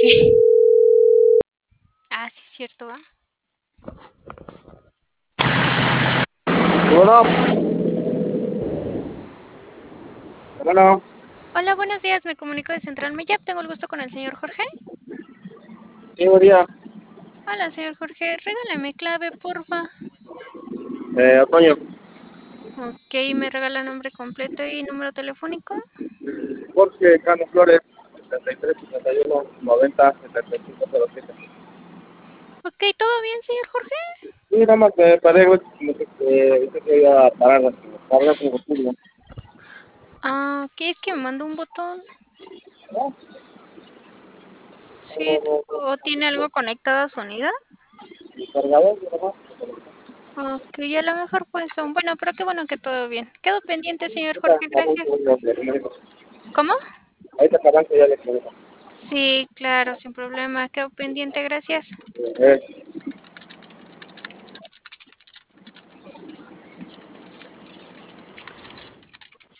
Ah, sí, es cierto, ¿ah? Bueno, bueno, Hola, buenos días, me comunico de Central Mayap. Tengo el gusto con el señor Jorge. sí, buen día. Hola, señor Jorge, regálame clave, porfa. Otoño, Ok, me regala nombre completo y número telefónico. Jorge Cano Flores, 73 51 90 7507. Ok, ¿todo bien, señor Jorge? Sí, nada más me paré, güey, como que dice que iba a parar, cargar combustible. Ah, ok, es que me mandó un botón. ¿No? Sí, o tiene algo conectado a su unidad. Mi cargador, nada más. Ok, a lo mejor pues son. Bueno, pero qué bueno que todo bien. Quedo pendiente, señor Ahorita Jorge, acabo un gracias. segundo, le comunico. ¿Cómo? Ahorita que avance ya le comunico. Sí, claro, sin problema. Quedo pendiente, gracias. Eh,